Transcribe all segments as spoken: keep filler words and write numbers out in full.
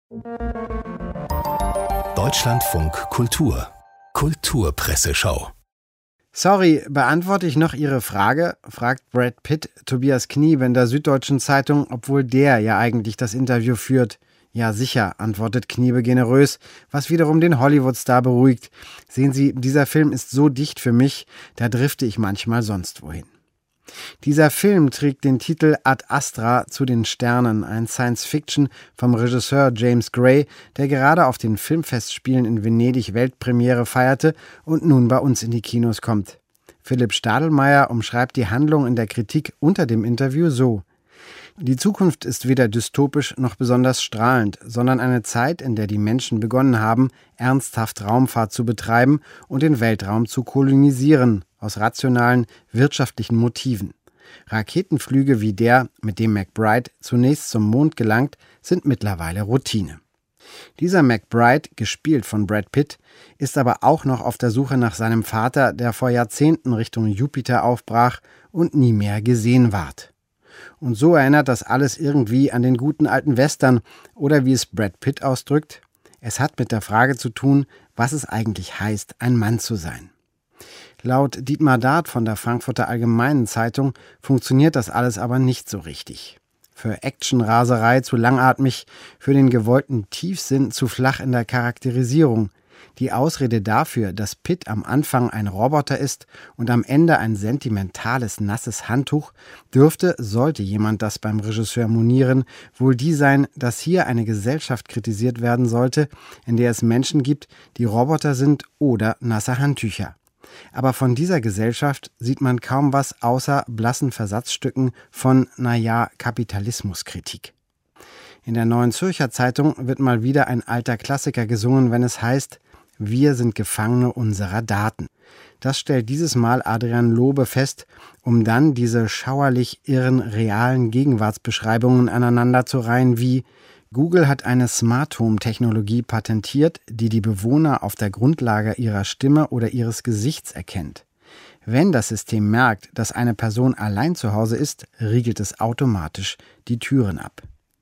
Deutschlandfunk Kultur Kulturpresseschau. Sorry, beantworte ich noch Ihre Frage? Fragt Brad Pitt Tobias Kniebe in der Süddeutschen Zeitung, obwohl der ja eigentlich das Interview führt. Ja sicher, antwortet Kniebe generös, was wiederum den Hollywood-Star beruhigt. Sehen Sie, dieser Film ist so dicht für mich, da drifte ich manchmal sonst wohin. Dieser Film trägt den Titel Ad Astra zu den Sternen, ein Science-Fiction vom Regisseur James Gray, der gerade auf den Filmfestspielen in Venedig Weltpremiere feierte und nun bei uns in die Kinos kommt. Philipp Stadelmeier umschreibt die Handlung in der Kritik unter dem Interview so: Die Zukunft ist weder dystopisch noch besonders strahlend, sondern eine Zeit, in der die Menschen begonnen haben, ernsthaft Raumfahrt zu betreiben und den Weltraum zu kolonisieren, aus rationalen, wirtschaftlichen Motiven. Raketenflüge wie der, mit dem McBride zunächst zum Mond gelangt, sind mittlerweile Routine. Dieser McBride, gespielt von Brad Pitt, ist aber auch noch auf der Suche nach seinem Vater, der vor Jahrzehnten Richtung Jupiter aufbrach und nie mehr gesehen ward. Und so erinnert das alles irgendwie an den guten alten Western oder wie es Brad Pitt ausdrückt: Es hat mit der Frage zu tun, was es eigentlich heißt, ein Mann zu sein. Laut Dietmar Dart von der Frankfurter Allgemeinen Zeitung funktioniert das alles aber nicht so richtig. Für Actionraserei zu langatmig, für den gewollten Tiefsinn zu flach in der Charakterisierung. Die Ausrede dafür, dass Pitt am Anfang ein Roboter ist und am Ende ein sentimentales, nasses Handtuch, dürfte, sollte jemand das beim Regisseur monieren, wohl die sein, dass hier eine Gesellschaft kritisiert werden sollte, in der es Menschen gibt, die Roboter sind oder nasse Handtücher. Aber von dieser Gesellschaft sieht man kaum was außer blassen Versatzstücken von, naja, Kapitalismuskritik. In der Neuen Zürcher Zeitung wird mal wieder ein alter Klassiker gesungen, wenn es heißt: Wir sind Gefangene unserer Daten. Das stellt dieses Mal Adrian Lobe fest, um dann diese schauerlich irren, realen Gegenwartsbeschreibungen aneinander zu reihen wie: Google hat eine Smart Home Technologie patentiert, die die Bewohner auf der Grundlage ihrer Stimme oder ihres Gesichts erkennt. Wenn das System merkt, dass eine Person allein zu Hause ist, riegelt es automatisch die Türen ab.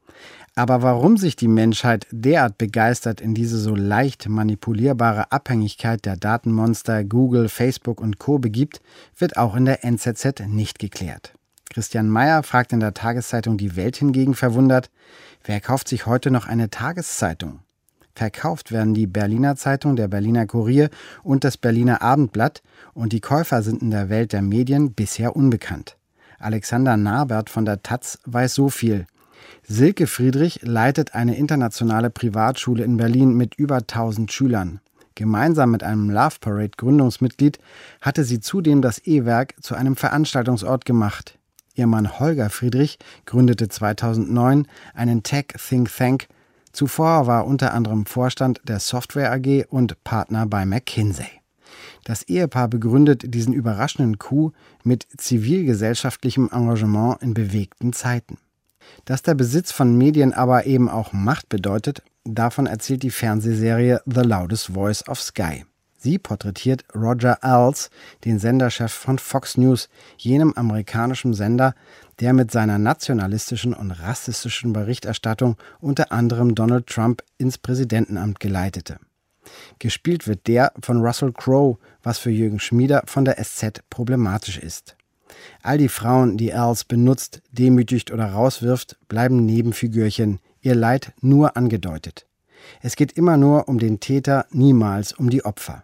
Aber warum sich die Menschheit derart begeistert in diese so leicht manipulierbare Abhängigkeit der Datenmonster Google, Facebook und Co. begibt, wird auch in der N Z Z nicht geklärt. Christian Mayer fragt in der Tageszeitung Die Welt hingegen verwundert: Wer kauft sich heute noch eine Tageszeitung? Verkauft werden die Berliner Zeitung, der Berliner Kurier und das Berliner Abendblatt, und die Käufer sind in der Welt der Medien bisher unbekannt. Alexander Narbert von der Taz weiß so viel: Silke Friedrich leitet eine internationale Privatschule in Berlin mit über tausend Schülern. Gemeinsam mit einem Love Parade Gründungsmitglied hatte sie zudem das E-Werk zu einem Veranstaltungsort gemacht. Ihr Mann Holger Friedrich gründete zweitausendneun einen Tech-Think Tank. Zuvor war unter anderem Vorstand der Software A G und Partner bei McKinsey. Das Ehepaar begründet diesen überraschenden Coup mit zivilgesellschaftlichem Engagement in bewegten Zeiten. Dass der Besitz von Medien aber eben auch Macht bedeutet, davon erzählt die Fernsehserie The Loudest Voice of Sky. Sie porträtiert Roger Ailes, den Senderchef von Fox News, jenem amerikanischen Sender, der mit seiner nationalistischen und rassistischen Berichterstattung unter anderem Donald Trump ins Präsidentenamt geleitete. Gespielt wird der von Russell Crowe, was für Jürgen Schmieder von der S Z problematisch ist. All die Frauen, die Ailes benutzt, demütigt oder rauswirft, bleiben Nebenfigürchen, ihr Leid nur angedeutet. Es geht immer nur um den Täter, niemals um die Opfer.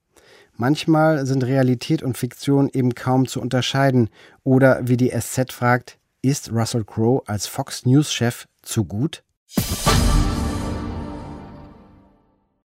Manchmal sind Realität und Fiktion eben kaum zu unterscheiden, oder wie die S Z fragt: Ist Russell Crowe als Fox News Chef zu gut?